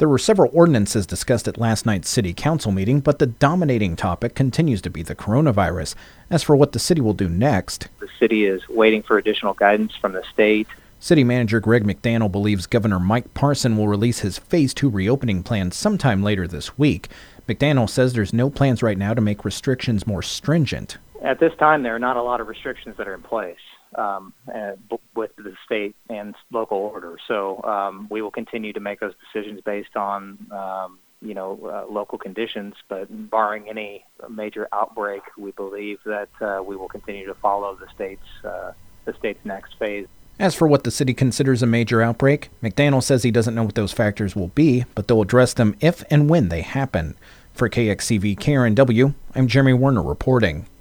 There were several ordinances discussed at last night's city council meeting, but the dominating topic continues to be the coronavirus. As for what the city will do next, the city is waiting for additional guidance from the state. City Manager Greg McDaniel believes Governor Mike Parson will release his Phase 2 reopening plan sometime later this week. McDaniel says there's no plans right now to make restrictions more stringent. At this time, there are not a lot of restrictions that are in place with the state and local order. So we will continue to make those decisions based on, local conditions. But barring any major outbreak, we believe that we will continue to follow the state's next phase. As for what the city considers a major outbreak, McDaniel says he doesn't know what those factors will be, but they'll address them if and when they happen. For KXCV KRNW, I'm Jeremy Werner reporting.